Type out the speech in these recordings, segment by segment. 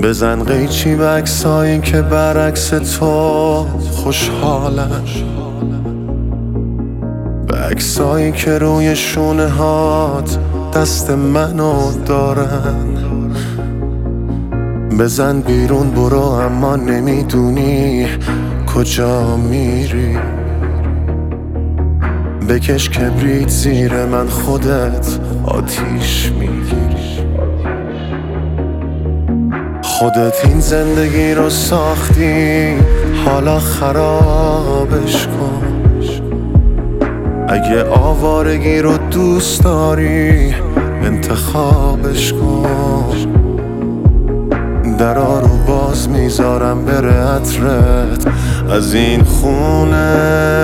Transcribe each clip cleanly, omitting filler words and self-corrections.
بزن قیچی به عکسایی که برعکس تو خوشحالن، به عکسایی که روی شونه هات دست منو دارن. بزن بیرون برو اما نمیدونی کجا میری. بکش کبریت زیر من خودت آتیش میگیری. خودت این زندگی رو ساختی حالا خرابش کن. اگه آوارگی رو دوست داری انتخابش کن. درا رو باز میذارم بره عطرت از این خونه.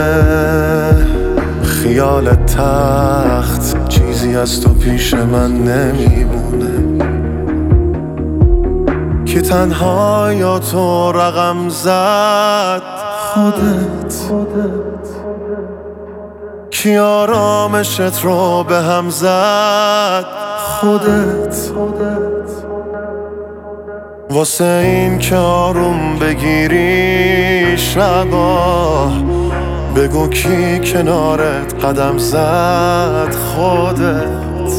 خیال تخت چیزی از تو پیش من نمیمونه. کی تنها یا تو رقم زد خودت. کی آرامشت رو به هم زد خودت. واسه این که آروم بگیری شبا بگو کی کنارت قدم زد خودت.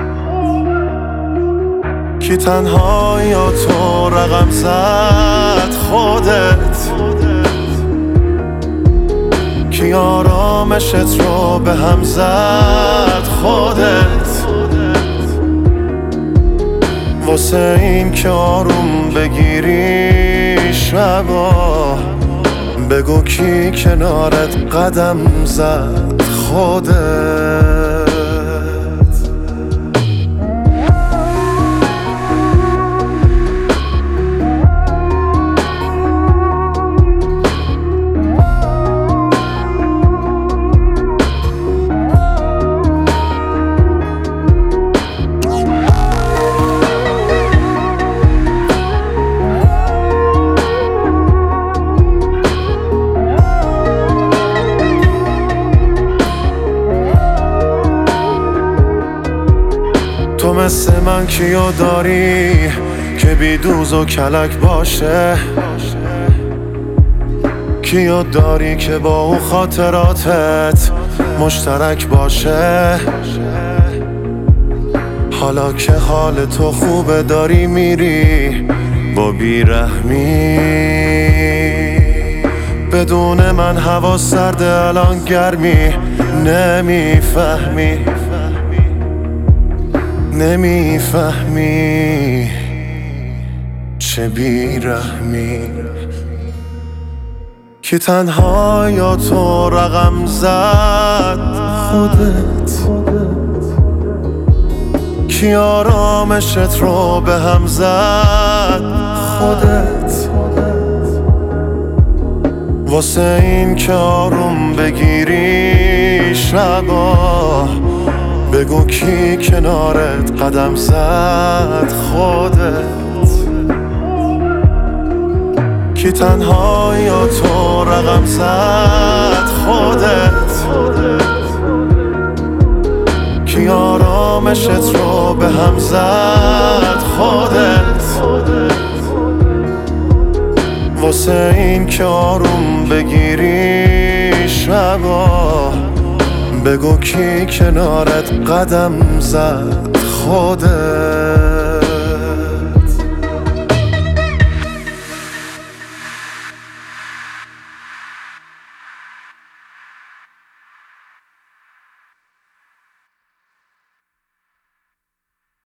کی تنها یا تو رقم زد خودت. کی آرامشت رو به هم زد خودت. واسه این که آروم بگیری شبا بگو کی کنارت قدم زد خودت. تو مثل من کیو داری که بی دوز و کلک باشه؟ کیو داری که با او خاطراتت مشترک باشه؟ حالا که حال تو خوبه داری میری با بیرحمی. بدون من هوا سرده الان گرمی. نمیفهمی چه بیرحمی. کی تنها یا تو رقم زد خودت. کی آرامشت رو به هم زد خودت. واسه این که آروم بگیری شبا بگو کی کنارت قدم زد خودت. کی تنها یا تو رقم زد خودت. کی آرامشت رو به هم زد خودت. واسه این که آروم بگیری شبا بگو کی کنارت قدم زد خودت.